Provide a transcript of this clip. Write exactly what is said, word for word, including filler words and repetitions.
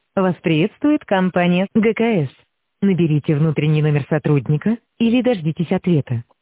Вас приветствует компания гэ ка эс. Наберите внутренний номер сотрудника или дождитесь ответа.